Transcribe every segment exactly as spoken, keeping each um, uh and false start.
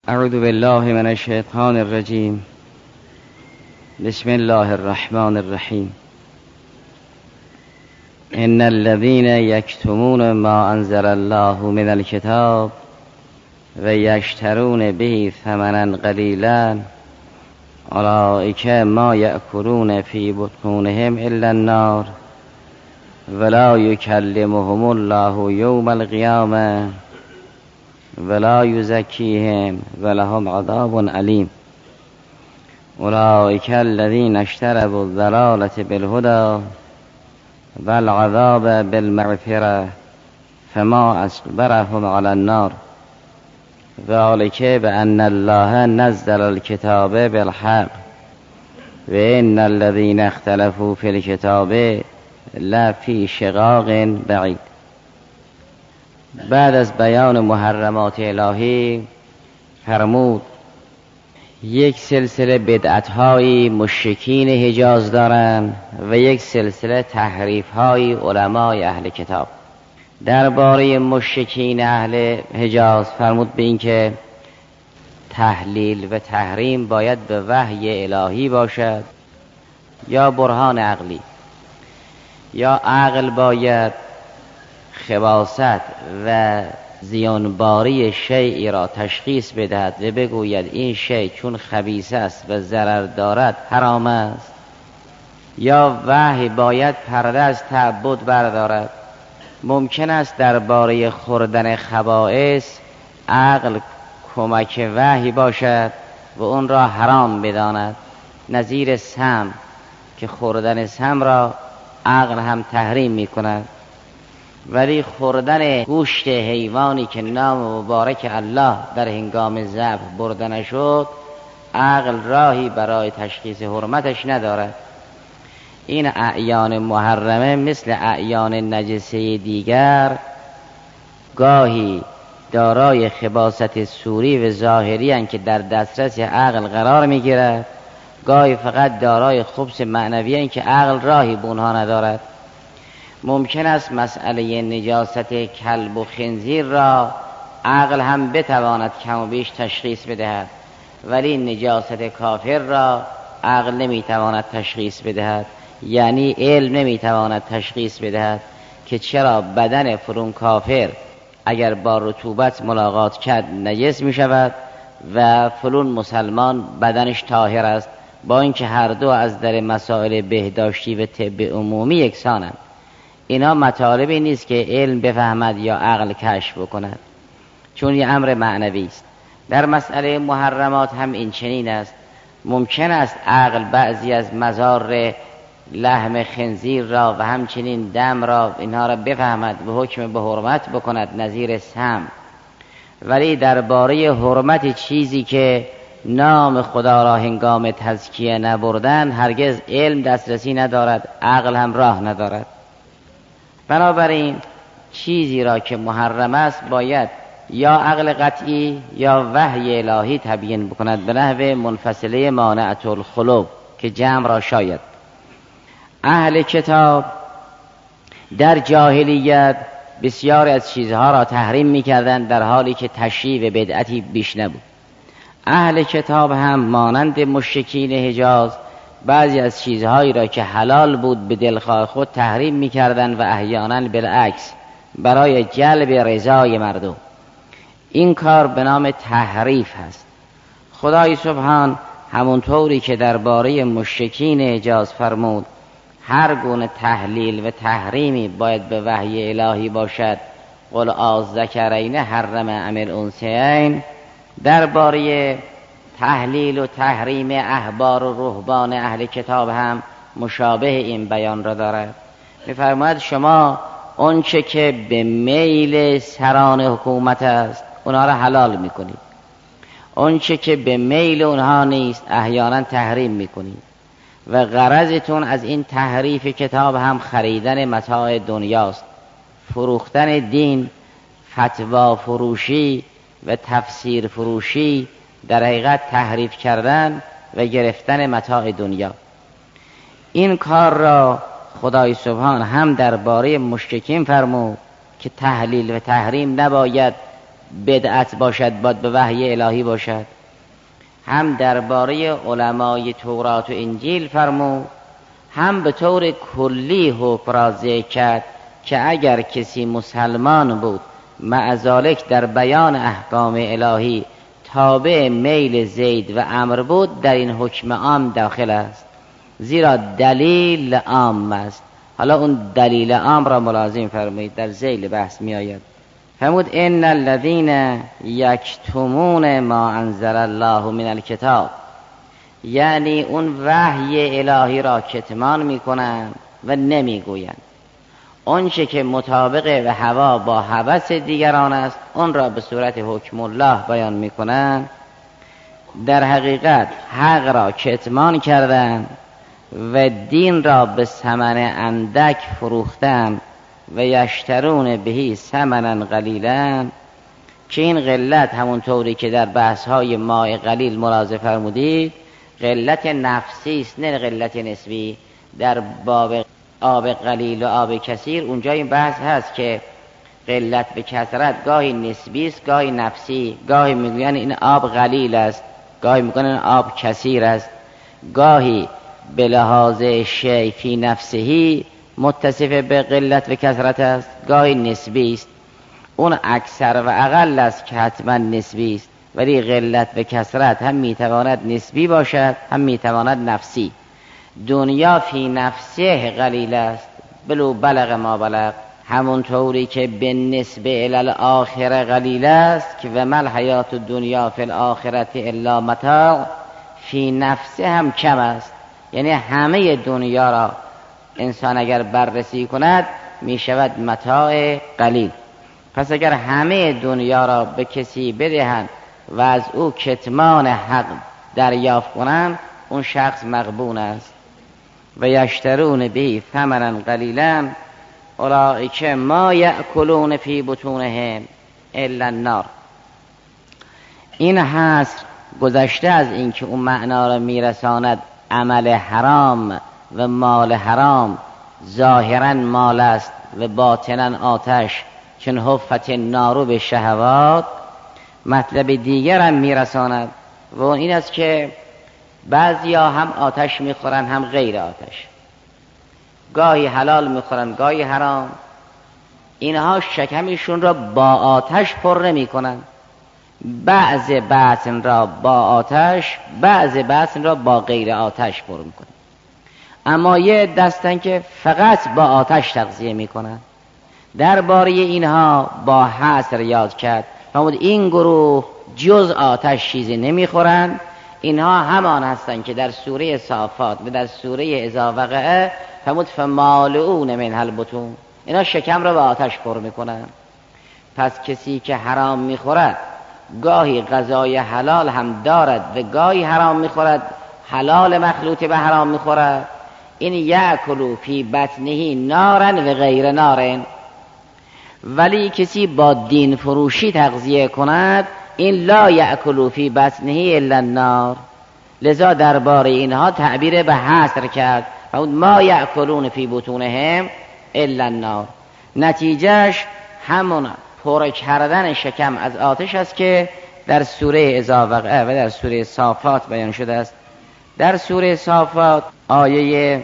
اعوذ بالله من الشیطان الرجیم. بسم الله الرحمن الرحیم. ان الذين يكتمون ما انزل الله من الكتاب و یشترون به ثمنا قلیلا اولئک ما یأکلون فی بطونهم الا النار ولا یکلمهم الله یوم القیامة ولا یزکیهم ولهم عذاب علیم. اولئک الذین اشتروا الضلالة بالهدى والعذاب بالمغفرة فما اصبرهم على النار ذلك بأن الله نزل الكتاب بالحق وإن الذين اختلفوا في الكتاب لفی شقاق بعید. بعد از بیان محرمات الهی فرمود یک سلسله بدعت‌های مشرکین حجاز دارند و یک سلسله تحریف‌های علمای اهل کتاب. درباره مشرکین اهل حجاز فرمود به این که تحلیل و تحریم باید به وحی الهی باشد یا برهان عقلی، یا عقل باید خباثت و زیانباری شیئی را تشخیص بدهد و بگوید این شیء چون خبیث است و ضرر دارد حرام است، یا وحی باید پرده از تعبد بردارد. ممکن است درباره خوردن خبائث عقل کمک وحی باشد و اون را حرام بداند، نظیر سم که خوردن سم را عقل هم تحریم می کند. ولی خوردن گوشت حیوانی که نام مبارک الله در هنگام ذبح برده نشد عقل راهی برای تشخیص حرمتش ندارد. این اعیان محرمه مثل اعیان نجسه دیگر گاهی دارای خباثت صوری و ظاهری هستند که در دسترس عقل قرار می گیرد، گاهی فقط دارای خبث معنوی هستند که عقل راهی به اونها ندارد. ممکن است مسئله نجاست کلب و خنزیر را عقل هم بتواند کم و بیش تشخیص بدهد، ولی نجاست کافر را عقل نمیتواند تشخیص بدهد، یعنی علم نمیتواند تشخیص بدهد که چرا بدن فلان کافر اگر با رطوبت ملاقات کرد نجس می شود و فلان مسلمان بدنش طاهر است، با اینکه هر دو از در مسائل بهداشتی و طب عمومی یکسانند. اینا مطالبی نیست که علم بفهمد یا عقل کشف بکند، چون یه امر معنوی است. در مسئله محرمات هم این چنین است. ممکن است عقل بعضی از مضار لحم خنزیر را و همچنین دم را اینها را بفهمد و حکم به حرمت بکند، نظیر سم، ولی درباره حرمت چیزی که نام خدا را هنگام تزکیه نبردن هرگز علم دسترسی ندارد، عقل هم راه ندارد. بنابراین چیزی را که محرم است باید یا عقل قطعی یا وحی الهی تبیین بکند به نحو منفصله مانعة الخلو که جمع را شاید. اهل کتاب در جاهلیت بسیار از چیزها را تحریم می‌کردند در حالی که تشریع و بدعتی بیش نبود. اهل کتاب هم مانند مشرکین حجاز بعضی از چیزهایی را که حلال بود به دلخواه خود تحریم می‌کردند و احیانا بالعکس برای جلب رضای مردم. این کار به نام تحریف هست. خدای سبحان همونطوری که درباره مشرکین حجاز فرمود هر گونه تحلیل و تحریمی باید به وحی الهی باشد، قل آذکرین حرم ام الانثیین، درباره تحلیل و تحریم احبار و رهبان اهل کتاب هم مشابه این بیان را دارد. می‌فرماید شما آنچه که به میل سران حکومت است اونها را حلال می‌کنید، آنچه که به میل اونها نیست احیانا تحریم می‌کنید و غرضتون از این تحریف کتاب هم خریدن متاع دنیاست، فروختن دین، فتوا فروشی و تفسیر فروشی، در حقیقت تحریف کردن و گرفتن متاع دنیا. این کار را خدای سبحان هم درباره مشرکین فرمود که تحلیل و تحریم نباید بدعت باشد، باید به وحی الهی باشد. هم درباره علمای تورات و انجیل فرمود، هم به طور کلی حکم را ذکر کرد که اگر کسی مسلمان بود معذالک در بیان احکام الهی تابع میل زید و عمرو بود، در این حکم عام داخل است، زیرا دلیل عام است. حالا اون دلیل عام را ملازم فرمایید، در ذیل بحث می آید. فرمود ان الذین یکتمون ما انزل الله من الکتاب، یعنی اون وحی الهی را کتمان می کنند و نمی گویند. اون چه که مطابق به هوا با هوس دیگران است اون را به صورت حکم الله بیان می کنند، در حقیقت حق را کتمان کردند و دین را به ثمن اندک فروختند و یشترون بهی ثمنا قلیلا، که این قلت همونطوری که در بحث‌های ماء قلیل ملاحظه فرمودید قلت نفسی است نه قلت نسبی. در باب آب قلیل و آب کثیر اونجا این بحث هست که قلت به کثرت گاهی نسبی است گاهی نفسی، گاهی میگوین این آب قلیل است، گاهی میگوین این آب کثیر است، گاهی به لحاظ شیء فی نفسهی متصف به قلت و کثرت است، گاهی نسبی است. اون اکثر و اقل است که حتما نسبی است، ولی قلت و کثرت هم میتواند نسبی باشد هم میتواند نفسی. دنیا فی نفسه قلیل است بلو بلغ ما بلغ، همونطوری که به نسبه الاخره قلیل است که و مل حیات دنیا فی الاخرت الا متاع، فی نفسه هم کم است. یعنی همه دنیا را انسان اگر بررسی کند می شود متاع قلیل. پس اگر همه دنیا را به کسی بدهند و از او کتمان حق دریافت کنند اون شخص مغبون است. و یشترون به ثمنا قلیلا اولئک ما یأکلون فی بطونهم الا النار. این حصر گذشته از این که اون معنا را میرساند عمل حرام و مال حرام ظاهرا مال است و باطنا آتش، چون حفت نارو به شهوات. مطلب دیگر هم میرساند و اون این است که بعضیا هم آتش میخورن هم غیر آتش، گاهی حلال میخورن گاهی حرام. اینها شکمشون را با آتش پر نمی کنن، بعض بطن را با آتش بعض بطن را با غیر آتش پر میکنن. اما یه دستن که فقط با آتش تغذیه میکنن. درباره اینها با حصر یاد کرد فرمود این گروه جز آتش چیزی نمیخورن. اینها همان هستند که در سوره صافات و در سوره اذا وقع فرمود فمالئون منها البطون، اینا شکم را به آتش پر میکنن. پس کسی که حرام میخورد گاهی غذای حلال هم دارد و گاهی حرام میخورد، حلال مخلوط به حرام میخورد، این یأکلوا فی بطنه نارا و غیر نارن. ولی کسی با دین فروشی تغذیه کند این لا یأکلوا فی بطنه الا النار. لذا درباره اینها تعبیر به حصر کرد فرمود ما یأکلون فی بطونهم الا النار. نتیجهش همون پر کردن شکم از آتش است که در سوره اذا وقع و در سوره صافات بیان شده است. در سوره صافات آیه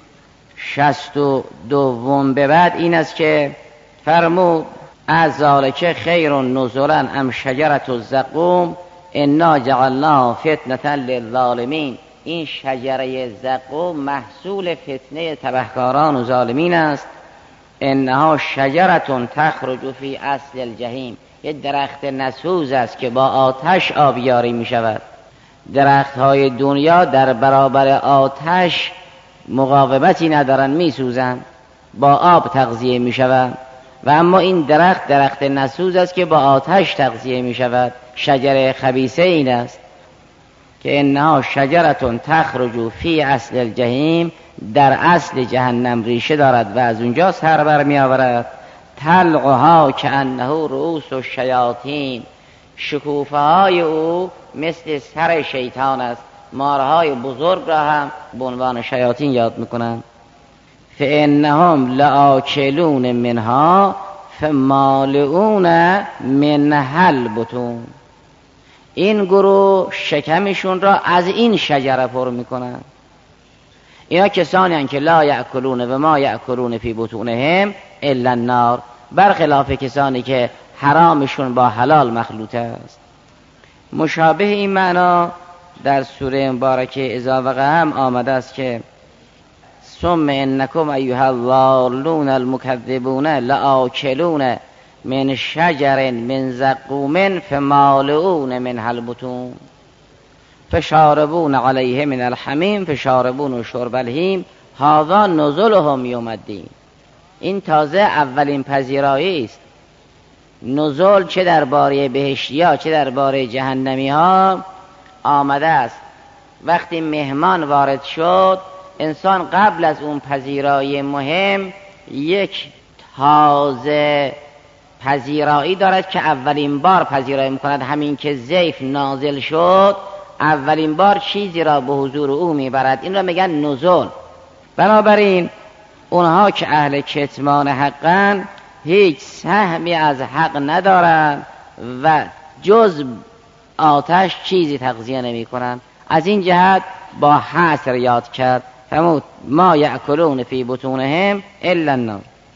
شصت و دوم به بعد این است که فرمود از ذالک خیر نزلا ام شجرة الزقوم انا جعلناه فتنة للظالمین. این شجره زقوم محصول فتنه تبهکاران و ظالمین است. انها شجرة تخرج فی اصل الجحیم، یک درخت نسوز است که با آتش آبیاری می شود. درخت های دنیا در برابر آتش مقاومتی ندارن، می سوزن، با آب تغذیه می شود. و اما این درخت درخت نسوز است که با آتش تغذیه می شود. شجره خبیثه این است که انها شجرة تخرج فی اصل الجحیم، در اصل جهنم ریشه دارد و از اونجا سر بر می آورد. تلقها کانه رؤوس الشیاطین، شکوفه های او مثل سر شیطان است. مارهای بزرگ را هم به عنوان شیاطین یاد میکنند. فانهم لآکلون منها فمالئون منها البطون. این گروه شکمشون را از این شجره پر میکنن. اینا کسانی هستند که لا یأکلون و ما یأکلون فی بطونهم الا النار، برخلاف کسانی که حرامشون با حلال مخلوط است. مشابه این معنا در سوره مبارکه اذا وقع هم آمده است که ثم انکم ایها الضالون المکذبون لآکلون من شجر من زقوم فمالئون منها البطون فشاربون علیه من الحمیم فشاربون شرب الهیم هذا نزلهم یوم الدین. این تازه اولین پذیرایی است. نزول چه درباره بهشتی ها چه درباره جهنمی ها آمده است. وقتی مهمان وارد شد، انسان قبل از اون پذیرایی مهم یک تازه پذیرایی دارد که اولین بار پذیرایی میکند. همین که ضیف نازل شد اولین بار چیزی را به حضور او میبرد، این را میگن نزول. بنابراین اونها که اهل کتمان حقن هیچ سهمی از حق ندارند و جز آتش چیزی تغذیه نمی کنند. از این جهت با حصر یاد کرد فرمود ما یأکلون فی بطونهم الا النار.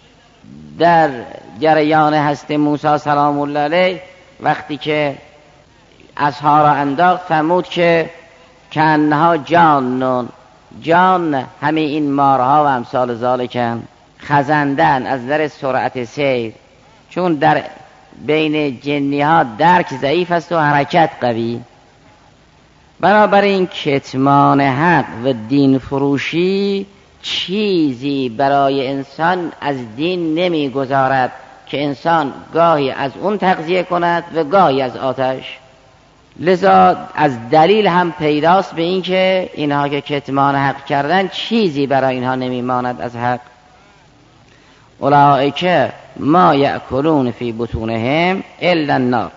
در جریان هست موسی سلام الله علیه وقتی که عصا را انداخت فرمود که کانها جانون، جان همه این مارها و امثال ذالکن، خزندن از نظر سرعت سیر، چون در بین جنی ها درک ضعیف است و حرکت قوی. بنابراین کتمان حق و دین فروشی چیزی برای انسان از دین نمی گذارد که انسان گاهی از اون تغذیه کند و گاهی از آتش. لذا از دلیل هم پیداست به این که اینها که کتمان حق کردن چیزی برای اینها نمی ماند از حق. اولئک ما یأکلون فی بطونهم الا النار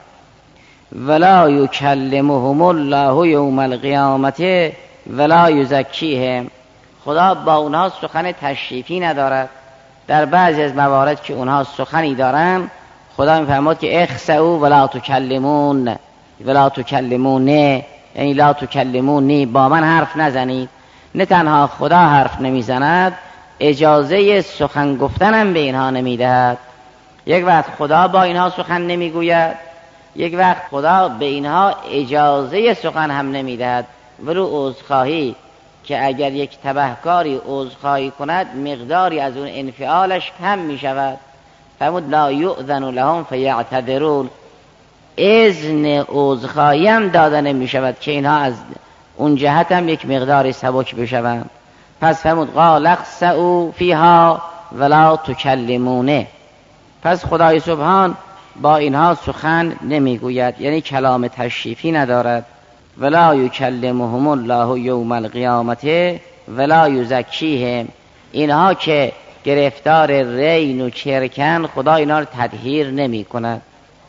ولا یکلمهم الله یوم القیامة ولا یزکیهم. خدا با اونها سخن تشریفی ندارد. در بعضی از موارد که اونها سخنی دارن خدا میفرماد که اخسئوا ولا تکلمون ولا تکلمونه، یعنی لا تکلمونی، با من حرف نزنید. نه تنها خدا حرف نمیزند، اجازه سخن گفتنم به اینها نمیدهد. یک وقت خدا با اینها سخن نمیگوید، یک وقت خدا به اینها اجازه سخن هم نمیدهد. ولو عذرخواهی که اگر یک تبهکاری عذرخواهی کند مقداری از اون انفعالش کم میشود. فرمود لا یؤذن لهم فیعتذرون، اذن عذرخواهی هم داده نمیشود که اینها از اون جهت هم یک مقداری سبک بشوند. پس فرمود قال اخسئوا فیها ولا تکلمونه. پس خدای سبحان با اینها سخن نمیگوید، یعنی کلام تشریفی ندارد. ولا یکلمهم الله یوم القیامة ولا یزکیهم. اینها که گرفتار رین و چرکن خدا اینا رو تطهیر نمی کند.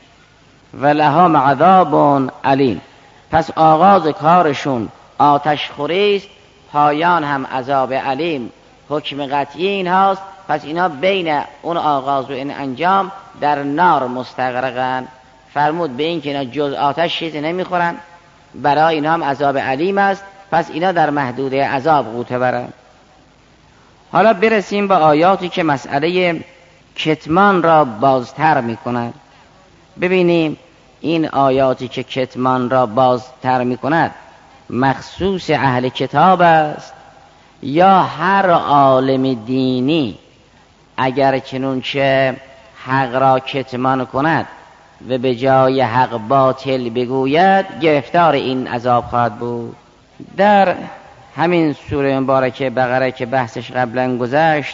ولهم عذاب علیم. پس آغاز کارشون آتش خوری است، پایان هم عذاب علیم. حکم قطعی این هاست. پس اینا بین اون آغاز و این انجام در نار مستغرقن. فرمود به این که اینا جز آتش چیزی نمیخورن، برای اینا هم عذاب علیم است. پس اینا در محدوده عذاب غوطه برند. حالا برسیم به آیاتی که مسئله کتمان را بازتر میکند. ببینیم این آیاتی که کتمان را بازتر میکند مخصوص اهل کتاب است یا هر عالم دینی اگر چنانچه حق را کتمان کند و به جای حق باطل بگوید گرفتار این عذاب خواهد بود. در همین سوره مبارکه بقره که بحثش قبلا گذشت،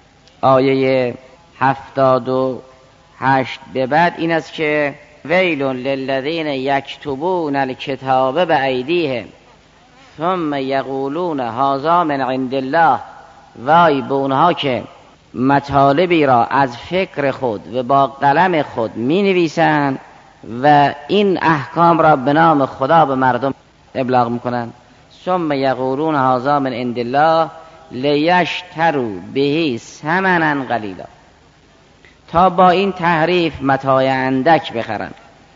آیه هفتاد و هشت به بعد این است که ویل للذین یکتبون الکتاب بایدیهم ثم یقولون هذا من عند الله. وای به اونها که مطالبی را از فکر خود و با قلم خود می نویسند و این احکام را به نام خدا به مردم ابلاغ میکنند. ثم یقولون هذا من عند الله لیشتروا به ثمنا قلیلا. تا با این تحریف متاع اندک بخرن.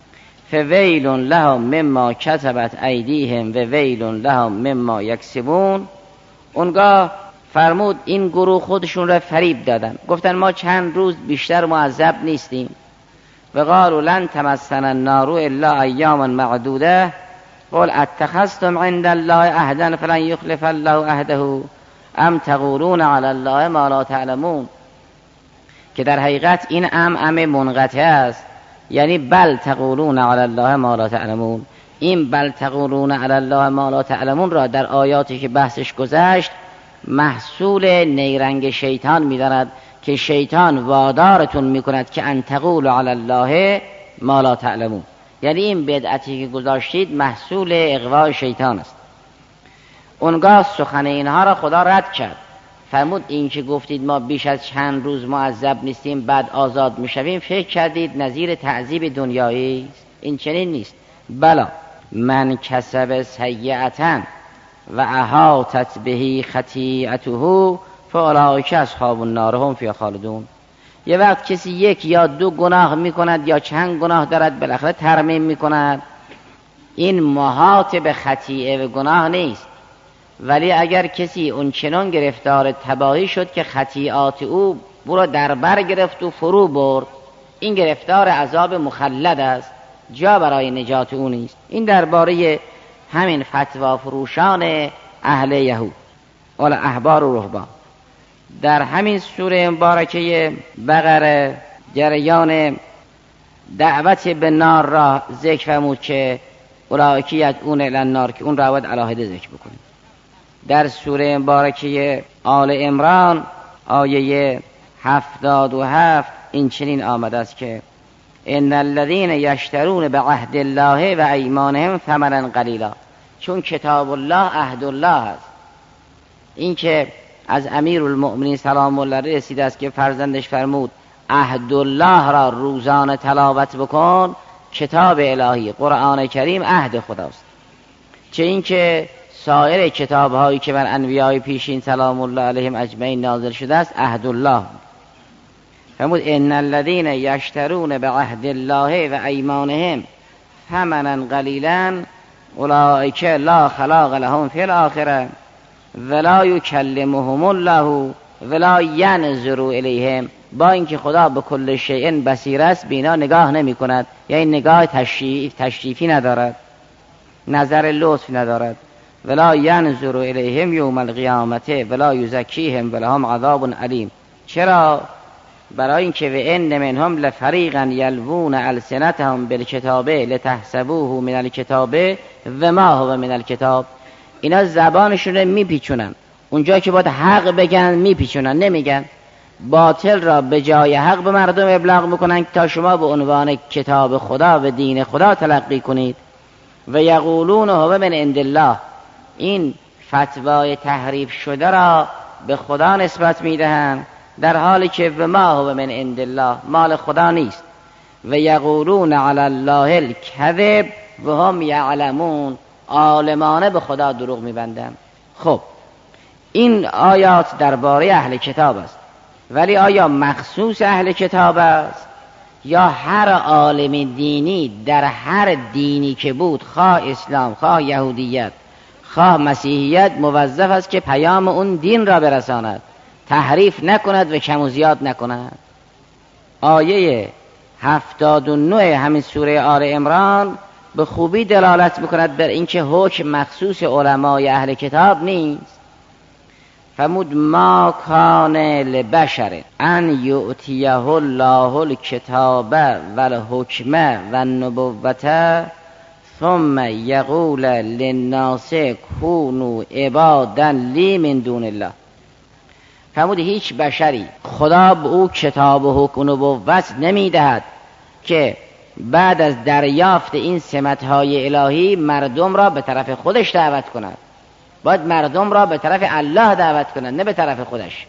فویل لهم مما کتبت ایدیهم و ویل لهم مما یکسبون. اونگاه فرمود این گروه خودشون را فریب دادن، گفتن ما چند روز بیشتر معذب نیستیم. و قالوا لن تمسنا النار الا ایاما معدوده قل اتخذتم عند الله عهدا فلن یخلف الله عهده ام تقولون علی الله ما لا تعلمون. که در حقیقت این ام ام منقطع است، یعنی بل تقولون علی الله ما لا تعلمون. این بل تقولون علی الله ما لا تعلمون را در آیاتی که بحثش گذشت محصول نیرنگ شیطان می‌داند که شیطان وادارتون میکند که ان تقولوا علی الله ما لا تعلمون. یعنی این بدعتی که گذاشتید محصول اغواء شیطان است. اونگاه سخن اینها را خدا رد کرد، فرمود این که گفتید ما بیش از چند روز معذب نیستیم بعد آزاد میشویم، فکر کردید نظیر تعذیب دنیایی است؟ این چنین نیست. بلا من کسب سیئتا و احاطت به خطیئته فاولئک اصحاب النار هم فیها خالدون. یه وقت کسی یک یا دو گناه میکند یا چند گناه دارد بالاخره ترمیم میکند، این محاط به خطیئه و گناه نیست. ولی اگر کسی اون چنان گرفتار تباهی شد که خطیئات او برو در بر گرفت و فرو برد، این گرفتار عذاب مخلد است، جا برای نجات او نیست. این درباره همین فتوا فروشان اهل یهود ولی احبار و رهبان. در همین سوره مبارکه بقره جریان دعوت به نار را ذکر فرمود که اولئک یدعون الی النار، که اون را باید علاهده ذکر بکنیم. در سوره مبارکه آل عمران آیه هفتاد و هفت این چنین آمده است که ان الذین یشترون بعهد الله و ایمانهم ثمنا قلیلا. چون کتاب الله عهد الله است، این که از امیرالمؤمنین سلام الله علیه رسیده است که فرزندش فرمود عهد الله را روزانه تلاوت بکن. کتاب الهی قرآن کریم عهد خداست، چه این که سایر کتاب هایی که بر انبیای پیشین سلام الله علیهم اجمعین نازل شده است عهد الله. فرمود ان الذین یشترون بعهد الله و ایمانهم ثمنا قلیلا اولئک لا خلاق لهم فی الاخره ولا یکلمهم الله ولا ینظر الیهم. با اینکه خدا به کل شیء بصیر است، بینا نگاه نمی کند، یعنی نگاه تشریف تشریفی ندارد، نظر لطف ندارد. ولا ینظر الیهم یوم القیامت ولا یزکیهم ولهم عذاب علیم. چرا؟ برای اینکه و ان منهم لفریقا یلوون السنتهم بالکتاب لتحسبوه من الکتاب و ما هو من الکتاب. اینا زبانشون رو میپیچونن، اونجا که باید حق بگن میپیچونن، نمیگن. باطل را به جای حق به مردم ابلاغ میکنن تا شما به عنوان کتاب خدا و دین خدا تلقی کنید. و یقولون هو من عند الله. این فتوای تحریف شده را به خدا نسبت میدهند، در حالی که و ما هو من عند الله مال خدا نیست. و یقولون علی الله الکذب و هم یعلمون. عالمانه به خدا دروغ میبندند. خب این آیات درباره اهل کتاب است، ولی آیا مخصوص اهل کتاب است یا هر عالم دینی در هر دینی که بود، خواه اسلام خواه یهودیت خواه مسیحیت، موظف است که پیام اون دین را برساند، تحریف نکند و کم و زیاد نکند؟ آیه هفتاد و نه همین سوره آل عمران به خوبی دلالت میکند بر اینکه حکم مخصوص علمای اهل کتاب نیست. فرمود ما کان لبشر ان یؤتیه الله الکتاب و الحکم و النبوة ثم یقول للناس کونوا عبادا لی من دون الله. فرمود هیچ بشری خدا به او کتاب و حکم و نبوت نمیدهد که بعد از دریافت این سمتهای الهی مردم را به طرف خودش دعوت کند. باید مردم را به طرف الله دعوت کند، نه به طرف خودش.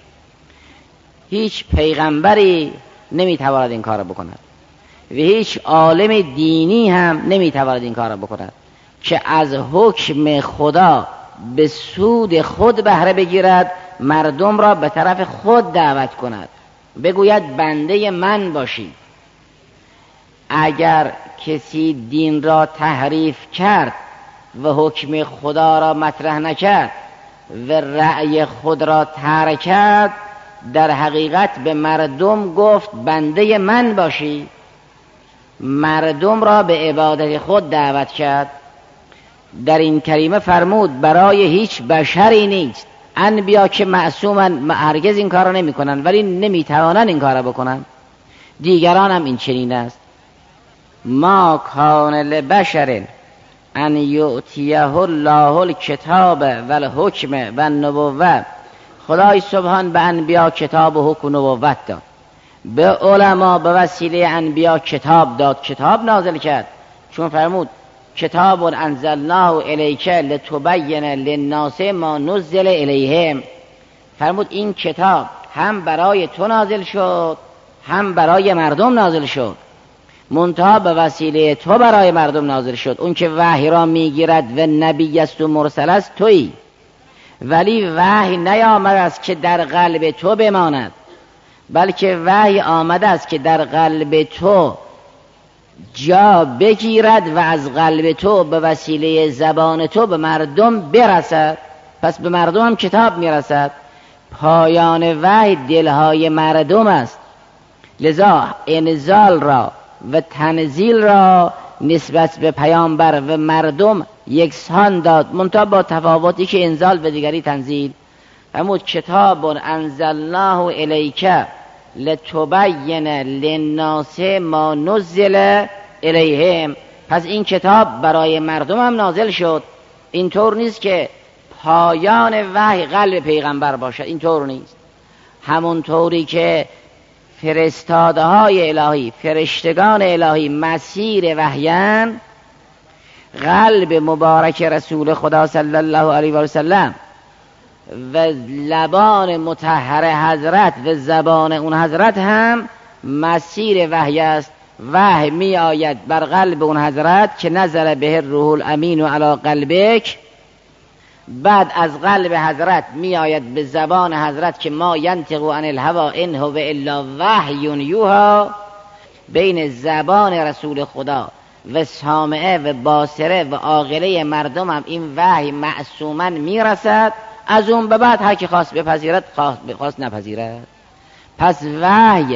هیچ پیغمبری نمیتواند این کار بکند و هیچ عالم دینی هم نمیتواند این کار بکند که از حکم خدا به سود خود بهره بگیرد، مردم را به طرف خود دعوت کند. بگوید بنده من باشید. اگر کسی دین را تحریف کرد و حکم خدا را مطرح نکرد و رأی خود را ترک کرد، در حقیقت به مردم گفت بنده من باشید. مردم را به عبادت خود دعوت کرد. در این کریمه فرمود برای هیچ بشری نیست. انبیا که معصومن هرگز این کار را نمی کنن، ولی نمی توانن این کار را بکنن. دیگران هم این چنین است. ما کان لبشر ان یؤتیه الله الکتاب و الحکم و النبوة. خدای سبحان به انبیا کتاب و حکم و نبوت داد، به علما به وسیله انبیا کتاب داد، کتاب نازل کرد. چون فرمود کتاب انزلناه الیک لتبین للناس ما نزل الیهم. فرمود این کتاب هم برای تو نازل شد هم برای مردم نازل شد، منتها به وسیله تو برای مردم نازل شد. اون که وحی را میگیرد و نبی است و مرسل است تویی، ولی وحی نیامده است که در قلب تو بماند، بلکه وحی آمده است که در قلب تو جا بگیرد و از قلب تو به وسیله زبان تو به مردم برسد. پس به مردم هم کتاب میرسد. پایان وحی دلهای مردم است، لذا انزال را و تنزیل را نسبت به پیامبر و مردم یکسان داد، منتها با تفاوتی که انزال به دیگری تنزیل. فرمود کتاب انزلناه الیک لتبین للناس ما نزل الیهم. پس این کتاب برای مردم هم نازل شد. اینطور نیست که پایان وحی قلب پیغمبر باشد، اینطور نیست. همونطوری که فرستاده های الهی، فرشتگان الهی مسیر وحیان، قلب مبارک رسول خدا صلی الله علیه و سلم و لبان مطهر حضرت و زبان اون حضرت هم مسیر وحی است. وحی می آید بر قلب اون حضرت که نزل به الروح الامین و علی قلبک. بعد از قلب حضرت می آید به زبان حضرت که ما ینطق عن الهوی ان هو الا وحی یوحی. بین زبان رسول خدا و سامعه و باصره و عاقله مردم هم این وحی معصوما می رسد. از اون به بعد هر کی خواست بپذیرد، خواست نپذیرد. پس وحی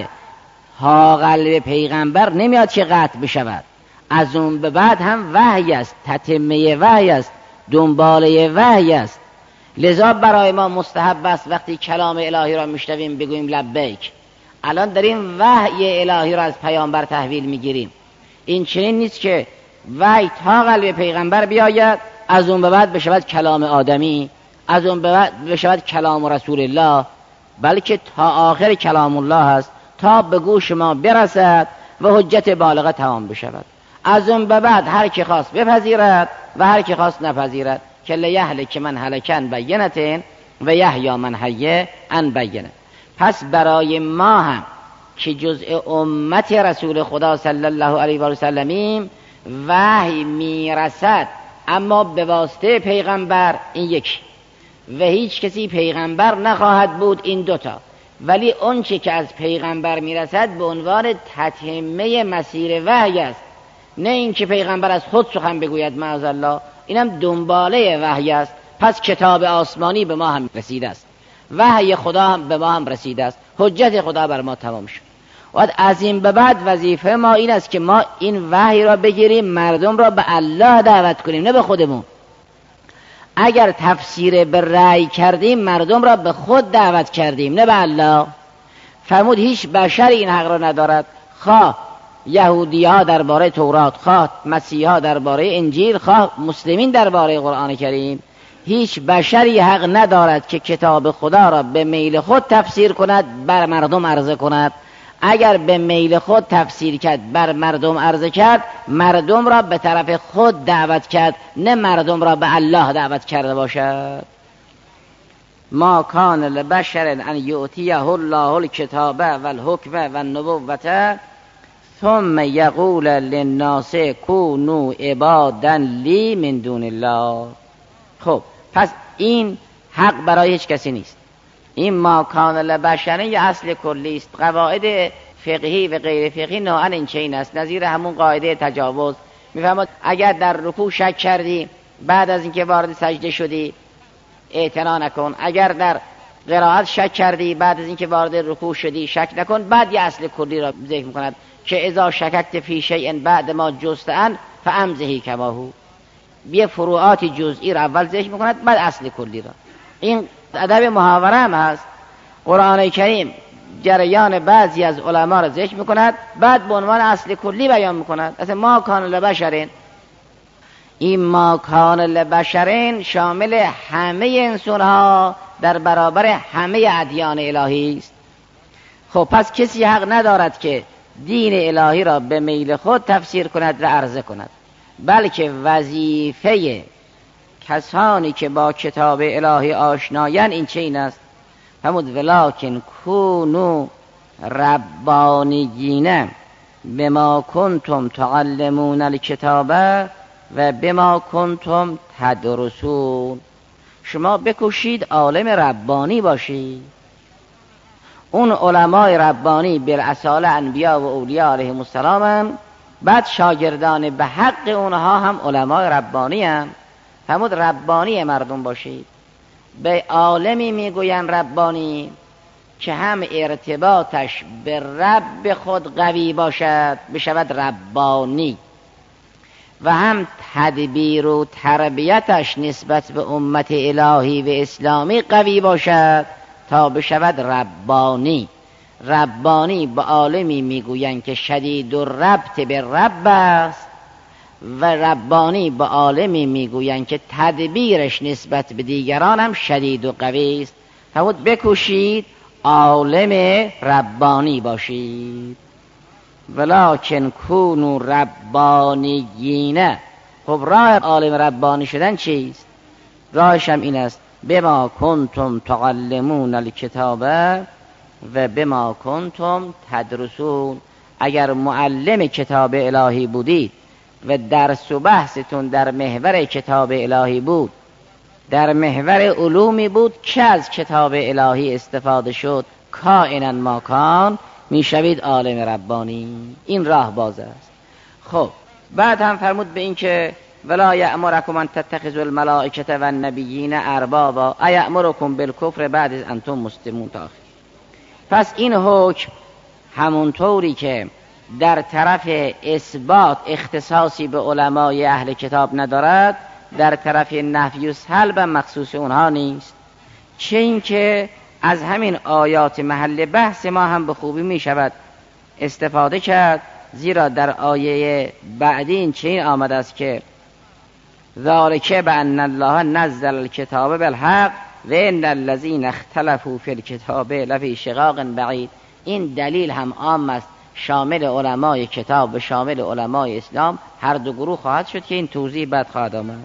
ها قلب پیغمبر نمیاد که قطع بشود، از اون به بعد هم وحی است، تتمه وحی است، دنباله وحی است. لذا برای ما مستحب است وقتی کلام الهی را میشنویم بگوییم لبیک. الان داریم وحی الهی را از پیامبر تحویل میگیریم. این چنین نیست که وحی تا قلب پیغمبر بیاید از اون به بعد بشود کلام آدمی، از اون به بعد بشود کلام رسول الله، بلکه تا آخر کلام الله است، تا به گوش ما برسد و حجت بالغه تمام بشود. از اون به بعد هر کی خواست بپذیرد و هر کی خواست نپذیرد. که لیهلک من هلک عن بینة و یحیی من حی عن بینة. پس برای ما هم که جزء امت رسول خدا صلی الله علیه و سلمیم وحی میرسد، اما به واسطه پیغمبر، این یکی، و هیچ کسی پیغمبر نخواهد بود، این دوتا. ولی اون چی که از پیغمبر میرسد به عنوان تتمه مسیر وحی است، نه این که پیغمبر از خود سخن بگوید معاذالله، اینم دنباله وحی است. پس کتاب آسمانی به ما هم رسیده است، وحی خدا هم به ما هم رسیده است، حجت خدا بر ما تمام شد. و از این به بعد وظیفه ما این است که ما این وحی را بگیریم، مردم را به الله دعوت کنیم، نه به خودمون. اگر تفسیر به رأی کردیم، مردم را به خود دعوت کردیم، نه به الله. فرمود هیچ بشر این حق را ندارد، خواه یهودی ها درباره تورات، خواه مسیحا ها درباره انجیل، خواه مسلمین درباره قرآن کریم، هیچ بشری حق ندارد که کتاب خدا را به میل خود تفسیر کند، بر مردم عرضه کند. اگر به میل خود تفسیر کرد، بر مردم عرضه کرد، مردم را به طرف خود دعوت کرد، نه مردم را به الله دعوت کرده باشد. ما کان لبشر ان یؤتیه الله الکتاب و الحکم و النبوة ثم یقول للناس کونوا عبادا لی من دون الله. خب پس این حق برای هیچ کسی نیست. این ما کان لبشر یه اصل کلی است. قواعد فقهی و غیر فقهی نوعا این چین است، نظیر همون قاعده تجاوز. میفهمید اگر در رکوع شک کردی بعد از اینکه وارد سجده شدی اعتنا نکن، اگر در قرائت شک کردی بعد از اینکه وارد رکوع شدی شک نکن. بعد یه اصل کلی را ذکر میکند که اذا شککت فی شیء بعد ما جزءا فامضه کما هو. یه فروعات جزئی را اول ذکر میکند بعد اصل کلی را. این ادب محاوره هم هست. قرآن کریم جریان بعضی از علما را ذکر میکند بعد به عنوان اصل کلی بیان میکند. اصلا ما کان لبشرین، این ما کان لبشرین شامل همه انسان ها در برابر همه ادیان الهی است. خب پس کسی حق ندارد که دین الهی را به میل خود تفسیر کند و عرضه کند، بلکه وظیفه کسانی که با کتاب الهی آشنایان این چه این است. فرمود ولکن کونوا ربانیین بما کنتم تعلمون الکتاب و بما کنتم تدرسون. شما بکوشید عالم ربانی باشید. اون علمای ربانی بالاصال انبیا و اولیاء علیهم السلام هم، بعد شاگردان به حق اونها هم علمای ربانی هم. فرمود ربانی مردم باشید. به عالمی میگوین ربانی که هم ارتباطش به رب خود قوی باشد بشود ربانی، و هم تدبیر و تربیتش نسبت به امت الهی و اسلامی قوی باشد تا بشود ربانی. ربانی به عالمی میگویند که شدید و ربط به رب است، و ربانی به عالمی میگویند که تدبیرش نسبت به دیگران هم شدید و قوی است. فرمود بکوشید عالم ربانی باشید. ولکن کونوا ربانیین. خب راه عالم ربانی شدن چیست؟ راهش هم این است بما کنتم تعلمون الکتاب و بما کنتم تدرسون. اگر معلم کتاب الهی بودید و درس و بحثتون در محور کتاب الهی بود، در محور علومی بود که از کتاب الهی استفاده شد، کائنا ما کان، میشوید عالم ربانی. این راه باز است. خب بعد هم فرمود به این که ولا یأمرکم ان تتخذوا الملائکه و النبیین اربابا ایأمرکم بالکفر بعد از انتم مسلمون. تا پس این حکم همونطوری که در طرف اثبات اختصاصی به علمای اهل کتاب ندارد، در طرف نفی و سلب مخصوص اونها نیست. چه این که از همین آیات محل بحث ما هم به خوبی می شود استفاده کرد، زیرا در آیه بعدی این چنین آمده است که ذالک بأن الله نزل الکتاب بالحق و ان الذین اختلفوا فی الکتاب لفی شقاق بعید. این دلیل هم عام است، شامل علمای کتاب و شامل علمای اسلام، هر دو گروه خواهد شد که این توضیح بعد خواهد آمد.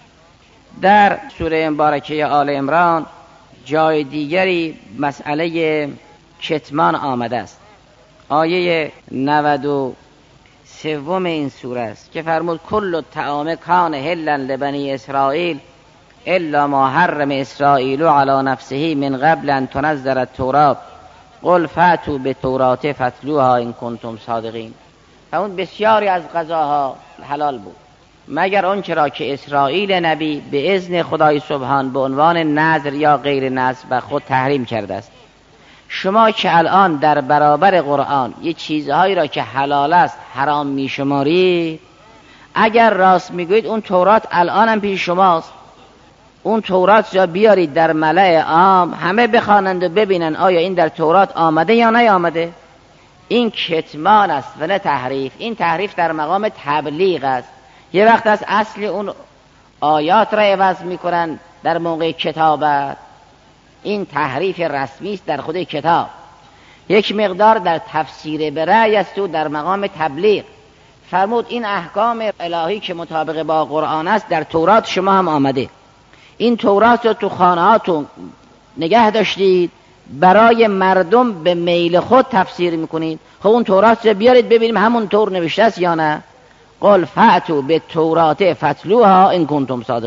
در سوره مبارکه آل عمران جای دیگری مسئله کتمان آمده است. آیه نود و سه این سوره است که فرمود کل الطعام کان حلا لبنی اسرائیل الا ما حرم اسرائیل علی نفسه من قبل ان تنزل التوراة قل فاتوا بالتوراة فاتلوها ان کنتم صادقین. فرمود بسیاری از غذاها حلال بود مگر اون چرا که اسرائیل نبی به اذن خدای سبحان به عنوان نذر یا غیر نذر و خود تحریم کرده است. شما که الان در برابر قرآن یه چیزهایی را که حلال است حرام میشمارید، اگر راست میگویید اون تورات الان هم پیش شماست، اون تورات را بیارید در ملأ عام همه بخوانند و ببینن آیا این در تورات آمده یا نیامده. این کتمان است و نه تحریف. این تحریف در مقام تبلیغ است. یه وقت از اصل اون آیات را عوض میکنن در موقع کتابت. این تحریف رسمی است در خود کتاب. یک مقدار در تفسیر به رأی است و در مقام تبلیغ. فرمود این احکام الهی که مطابق با قرآن است در تورات شما هم آمده. این تورات رو تو خانهاتون نگه داشتید، برای مردم به میل خود تفسیر میکنید. خب اون تورات رو بیارید ببینیم همون طور نوشته است یا نه. قل فأتوا بالتوراة فاتلوها ان کنتم صادقین.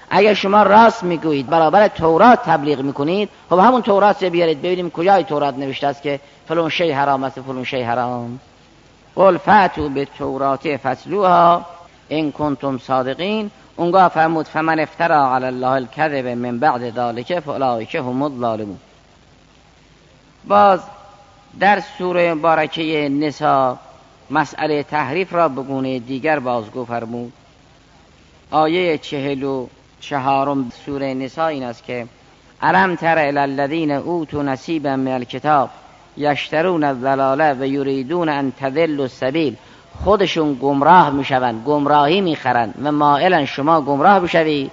اگر شما راست میگویید برابر تورات تبلیغ میکنید، خب همون تورات رو بیارید ببینیم کجای تورات نوشته است که فلان شی حرام است و فلان شی حرام. قل فاتوا بالتوراة فاتلوها ان کنتم صادقین. اونگاه فرمود فمن افترا علی الله الکذب من بعد ذلک فاولئک هم الظالمون. باز در سوره مبارکه نساء مسئله تحریف را به گونه دیگر بازگو فرمود. آیه چهل و چهارم سوره نساء این است که الم تر الی الذین اوتوا نصیبا من الکتاب یشترون الضلاله و یریدون ان تضلوا السبیل. خودشون گمراه میشوند، گمراهی میخرند و مائلن شما گمراه بشوید.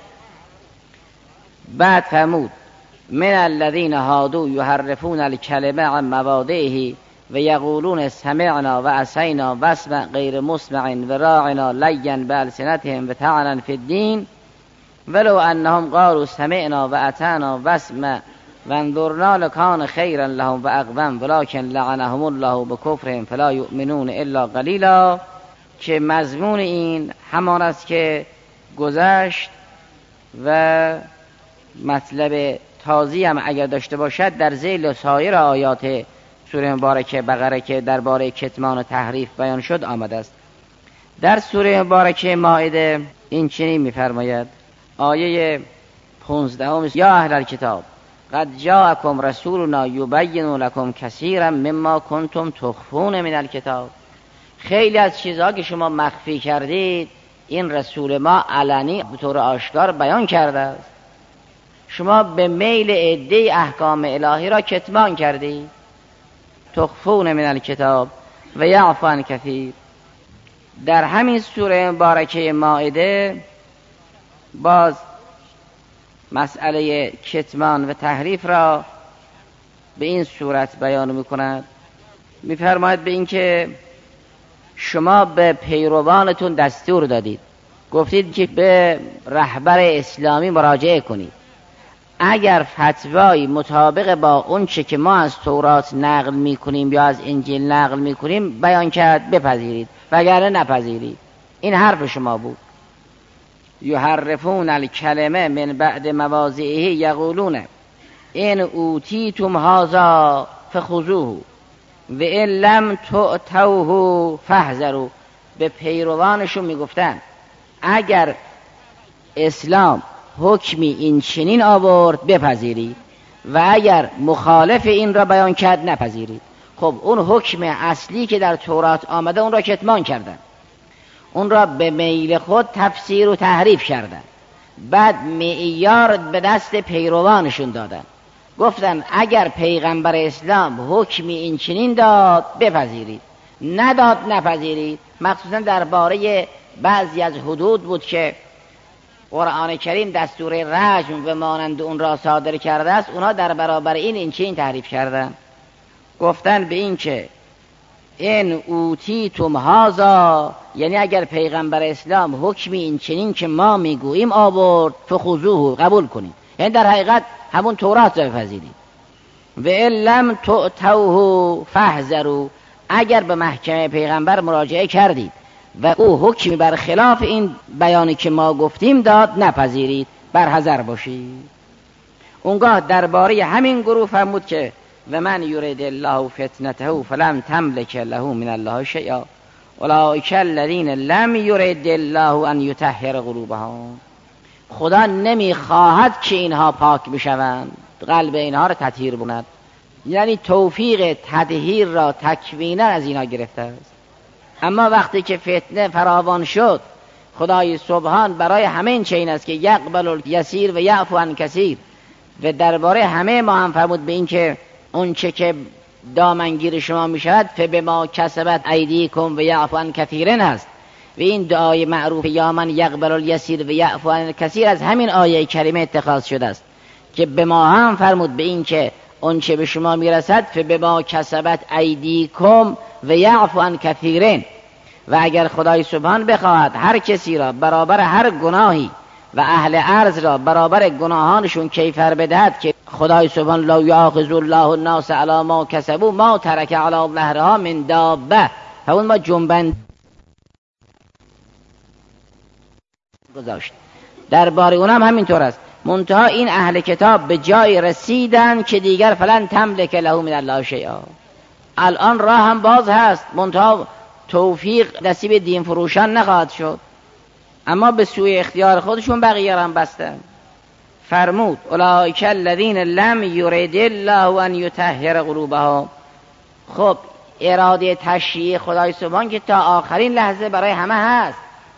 بعد فرمود من الذین هادوا یحرفون الکلمه عن مواضعه و یقولون سمعنا و عصینا واسمع غیر مسمع و راعنا لیا بألسنتهم و طعنا فی الدین ولو انهم قالوا سمعنا و اطعنا واسمع و انظرنا لکان خیرا لهم و اقوم ولکن لعنهم الله بکفرهم فلا یؤمنون الا قلیلا. که مضمون این همان است که گذشت و مطلب تازی هم اگر داشته باشد در ذیل سایر آیات سوره مبارکه بقره که درباره کتمان و تحریف بیان شد آمده است. در سوره مبارکه مائده این چنین می‌فرماید، آیه پانزده: یا اهل الکتاب قد جاءکم رسولنا یبین لکم کثیرا مما کنتم تخفون من الکتاب. خیلی از چیزها که شما مخفی کردید این رسول ما علنی به طور آشکار بیان کرده است. شما به میل عده احکام الهی را کتمان کردید. تخفون من الکتاب و یعفو عن کثیر. در همین سوره مبارکه مائده باز مسئله کتمان و تحریف را به این صورت بیان می‌کند. می‌فرماید به این که شما به پیروانتون دستور دادید، گفتید که به رهبر اسلامی مراجعه کنید، اگر فتوایی مطابق با اون چه که ما از تورات نقل میکنیم یا از انجیل نقل میکنیم بیان کرد بپذیرید وگرنه نپذیرید. این حرف شما بود. یحرفون الکلمه من بعد مواضعه یقولون ان اوتیتم هذا فخذوه و ان لم تؤتوه فاحذروا. به پیروانشون میگفتن اگر اسلام حکمی این چنین آورد بپذیرید و اگر مخالف این را بیان کرد نپذیرید. خب اون حکم اصلی که در تورات آمده اون را کتمان کردن، اون را به میل خود تفسیر و تحریف کردن، بعد معیار به دست پیروانشون دادن، گفتن اگر پیغمبر اسلام حکمی این چنین داد بپذیرید، نداد نپذیرید. مخصوصا درباره بعضی از حدود بود که قرآن کریم دستور رجم و مانند اون را صادر کرده است، اونا در برابر این این چنین تحریف کردن. گفتن به این که این اوتیتم هذا، یعنی اگر پیغمبر اسلام حکمی این چنین که ما میگوییم آورد فخذوه، قبول کنید، یعنی در حقیقت همون تورات را بپذیرید. و ان لم تؤتوه فاحذروا، اگر به محکمه پیغمبر مراجعه کردید و او حکمی بر خلاف این بیانی که ما گفتیم داد نپذیرید، برحذر باشید. اونگاه درباره همین گروه فرمود که و من یرید الله فتنته فلم تملک له من الله شیئا اولئک الذین لم یرید الله ان یطهر قلوبهم. خدا نمیخواهد که اینها پاک بشوند، قلب اینها را تطهیر کند، یعنی توفیق تطهیر را تکوینا از اینها گرفته است. اما وقتی که فتنه فراوان شد، خدای سبحان برای همه این چنین است که یقبل الیسیر و یعفو عن کثیر. و درباره همه ما هم فرمود به این که اون چه که دامنگیر شما می شود فبما کسبت ایدیکم و یعفو عن کثیرن هست. و این دعای معروف یا من یقبل الیسیر و یعفو عن کثیر از همین آیه کریمه اتخاذ شده است که به ما هم فرمود به این که اون چه به شما میرسد فبما کسبت ایدیکم و یعفو عن کثیرن. و اگر خدای سبحان بخواهد هر کسی را برابر هر گناهی و اهل عرض را برابر گناهانشون کیفر بدهد که خدای سبحان لا یاخذ الله الناس علی ما کسبوا ما ترک علی ظهرها من دابه، همون ما جنبند گذاشت. درباره اونم همینطور است. منتها این اهل کتاب به جای رسیدن که دیگر فلن تملک له من الله شیئا، الان راه هم باز هست، منتها توفیق نصیب دین فروشان نخواهد شد، اما به سوی اختیار خودشون بقیه هم بستن. فرمود اولئک الذین لم یرد الله ان یطهر قلوبهم. خب اراده تشریع خدای سبحان که تا آخرین لحظه برای همه هست.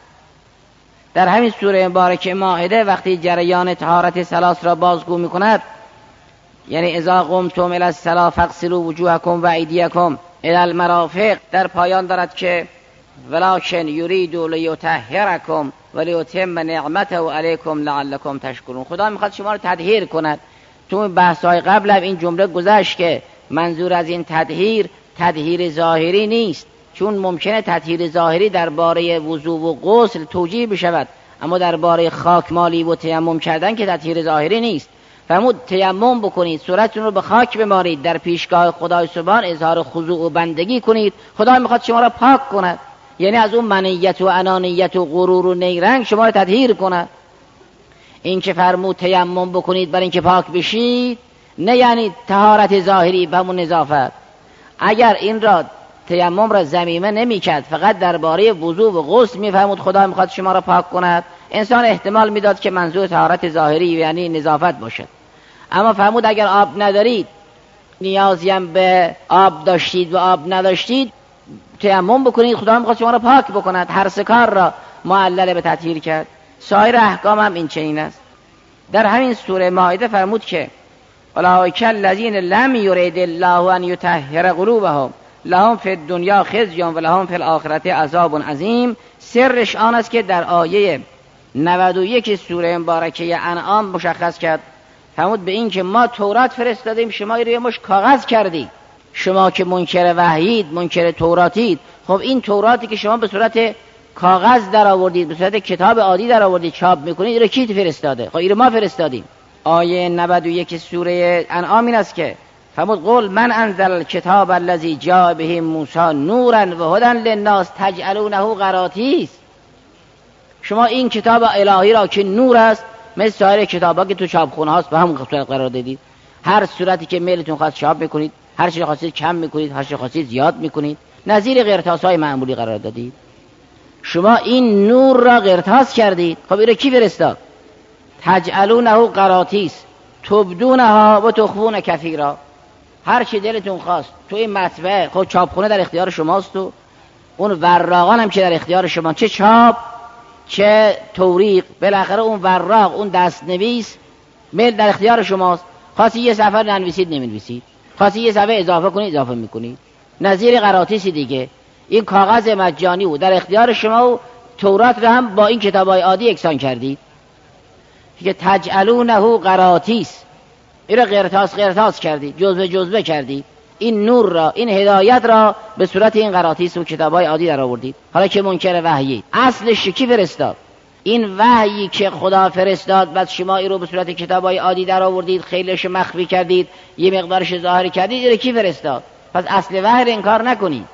در همین سوره مبارکه مائده وقتی جریان طهارت ثلاث را بازگو می‌کند، یعنی اذا قمتم الی الصلاة فاغسلوا وجوهکم و ایدیکم الی المرافق، در پایان دارد که ولکن یرید لیطهرکم ولیتم نعمته علیکم لعلکم تشکرون. خدا میخواد شما رو تطهیر کند. تو بحث‌های قبل هم این جمله گذشت که منظور از این تطهیر تطهیر ظاهری نیست، چون ممکنه تطهیر ظاهری درباره وضو و غسل توجیه بشود، اما درباره خاک مالی و تیمم کردن که تطهیر ظاهری نیست. فرمود تیمم بکنید، صورتتون رو به خاک بمالید، در پیشگاه خدای سبحان اظهار خضوع و بندگی کنید. خدا میخواد شما را پاک کند، یعنی از اون منیت و انانیت و غرور و نیرنگ شما را تطهیر کند. این که فرمود تیمم بکنید برای اینکه پاک بشید، نه یعنی طهارت ظاهری و همون نظافت. اگر این را تیمم را ضمیمه نمی‌کرد، فقط درباره وضو و غسل میفرمود خدا میخواد شما را پاک کند، انسان احتمال میداد که منظور طهارت ظاهری یعنی نظافت باشد. اما فرمود اگر آب ندارید، نیازی هم به آب داشتید و آب نداشتید، تیمم بکنید، خدا میخواد شما را پاک بکند. هر سه کار را معلل به تطهیر کرد. سایر احکام هم این چنین است. در همین سوره مائده فرمود که اولئک الذین لم یرد الله ان یطهر قلوبهم لهم فی الدنیا خزی و لهم فی الاخرة عذاب عظیم. سرش آن است که در آیه نود و یک سوره مبارکه انعام مشخص کرد. فرمود به این که ما تورات فرستادیم، شما روی مش کاغذ کردید. شما که منکر وحیید، منکر توراتید، خب این توراتی که شما به صورت کاغذ در آوردید، به صورت کتاب عادی در آوردید چاپ میکنید، رو کی فرستاده؟ خب این ما فرستادیم. آیه نود و یک سوره انعام این است که فرمود قل من انزل الکتاب الذی جاء به موسی نورا و هدی للناس تجعلونه قراطیس. شما این کتاب الهی را که نور است، مثل سایر کتابا که تو چاپخونه هاست به هم صورت قرار دادید. هر صورتی که میلتون خواست چاپ میکنید، هر چیزی خواستید کم میکنید، هر چیزی خواستید زیاد میکنید، نظیر قرطاس‌های معمولی قرار دادید. شما این نور را قرطاس کردید. خب این را کی فرستاد؟ تجعلونه قراطیس تبدونها و تخفون کثیرا. هر چی دلتون خواست تو این مطبعه، خب چاپخونه در اختیار شماست و اون وراقان هم که در اختیار شما، چه چاپ چه توریق، بالاخره اون وراق، اون دستنویس میل در اختیار شماست. خواستی یه صفحه ننویسید نمی‌نویسید، خواستی یه صفحه اضافه کنید اضافه میکنید. نظیر قراطیسی دیگه. این کاغذ مجانی و در اختیار شما و تورات را هم با این کتابای عادی یکسان کردید که تجعلونه قراطیس، این را قرطاس قرطاس کردید، جزوه جزوه کردید. این نور را، این هدایت را به صورت این قراطیس و کتابای عادی در آوردید. حالا که منکر وحیید، اصلش کی فرستاد؟ این وحیی که خدا فرستاد بعد شما این رو به صورت کتابای عادی در آوردید، خیلیش مخفی کردید، یه مقدارش ظاهر کردید، این رو کی فرستاد؟ پس اصل وحی انکار نکنید.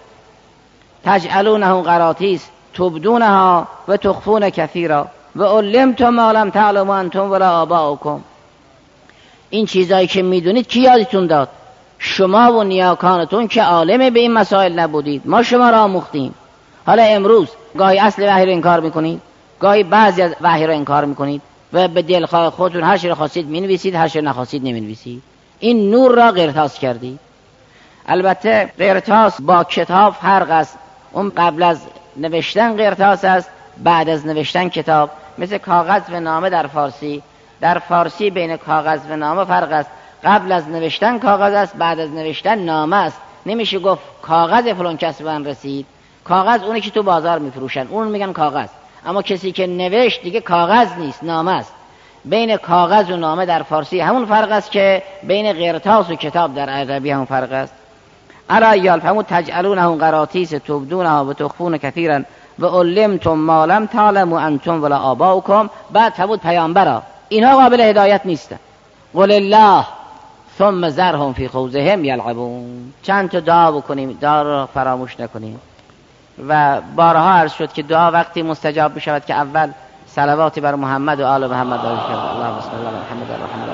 تجعلونه قراطیس تبدونها و تخفون کثیرا و علمتم ما لم تعلموا انتم ولا آباؤکم. این چیزایی که میدونید کی یادتون داد؟ شما و نیاکانتون که عالم به این مسائل نبودید، ما شما را آموختیم. حالا امروز گاهی اصل وحی رو انکار میکنید، گاهی بعضی از وحی رو انکار میکنید و به دلخواه خودتون هر چی رو خواستید مینویسید، هر چی نخواستید نمینویسید. این نور را قرطاس کردید. البته قرطاس با کتاب فرق است. اون قبل از نوشتن قرطاس است، بعد از نوشتن کتاب. مثل کاغذ و نامه در فارسی، در فارسی بین کاغذ و نامه فرق است. قبل از نوشتن کاغذ است، بعد از نوشتن نامه است. نمیشه گفت کاغذ فلان کس به من رسید. کاغذ اونی که تو بازار میفروشن اون میگن کاغذ، اما کسی که نوشت دیگه کاغذ نیست، نامه است. بین کاغذ و نامه در فارسی همون فرق است که بین قرطاس و کتاب در عربی همون فرق است. ارایال فهمون تجعلونه قراطیس تبدونها و تخفون کثیرا و علمتم ما لم تعلموا انتم ولا آباؤکم. بعد فرمود پیامبرا اینها قابل هدایت نیستن. قل الله ثم ذرهم فی خوضهم یلعبون. چند تا دعا بکنیم، دعا را فراموش نکنیم. و بارها عرض شد که دعا وقتی مستجاب بشود که اول صلوات بر محمد و آل محمد دارید کرد. اللهم صل علی محمد و آل محمد.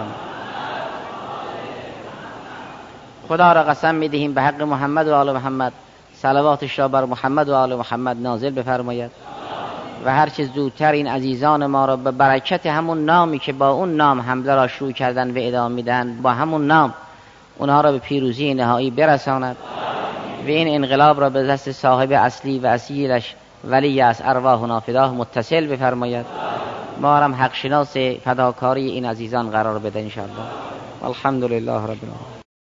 خدا را قسم می‌دهیم به حق محمد و آل محمد صلواتش را بر محمد و آل محمد نازل بفرماید و هر چه زودتر این عزیزان ما را به برکت همون نامی که با اون نام حمله را شروع کردن و ادامه میدن، با همون نام اونها را به پیروزی نهایی برساند و این انقلاب را به دست صاحب اصلی و اصیلش ولی از ارواحنا فداه متصل بفرماید. ما هم حق شناس فداکاری این عزیزان قرار بده ان شاء الله. الحمدلله رب العالمین.